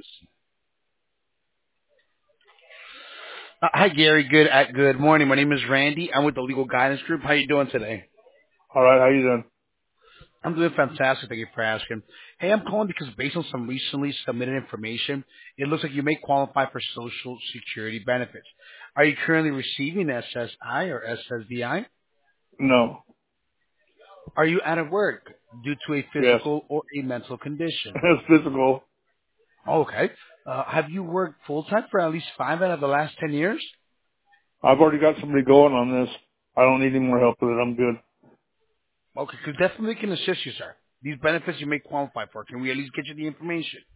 Hi, Gary. Good morning. My name is Randy. I'm with the Legal Guidance Group. How you doing today? All right, how you doing? I'm doing fantastic. Thank you for asking. Hey, I'm calling because based on some recently submitted information, it looks like you may qualify for Social Security benefits. Are you currently receiving SSI or SSDI? No. Are you out of work due to a Yes. physical or a mental condition? It's physical. Okay. Have you worked full-time for at least 5 out of the last 10 years? I've already got somebody going on this. I don't need any more help with it. I'm good. Okay, because definitely can assist you, sir. These benefits you may qualify for. Can we at least get you the information?